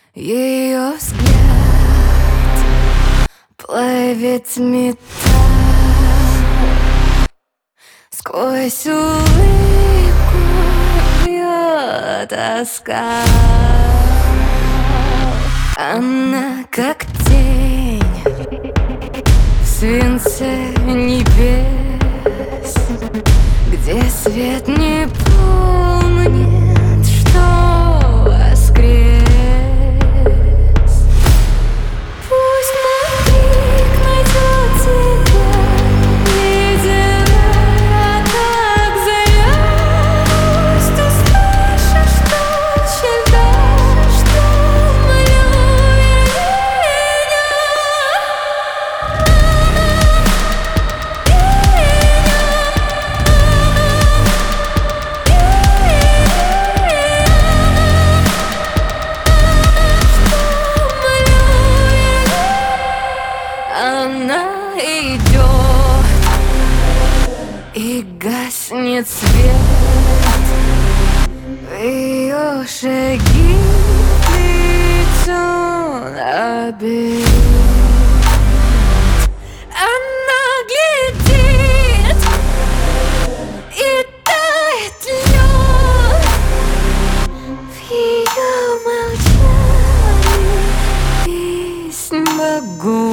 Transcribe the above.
Ее взгляд плавит металл. Сквозь улыбку бьет оскал. Она как тень в свинце небес, где свет не помнит, что воскрес. Пусть мой крик найдет тебя, ледяная так зовёт. Ты слышишь тучи льда, что в моем Она идет, и гаснет свет. В ее шаги лицо обед. Она глядит, и тает лед. В ее молчании песнь богов.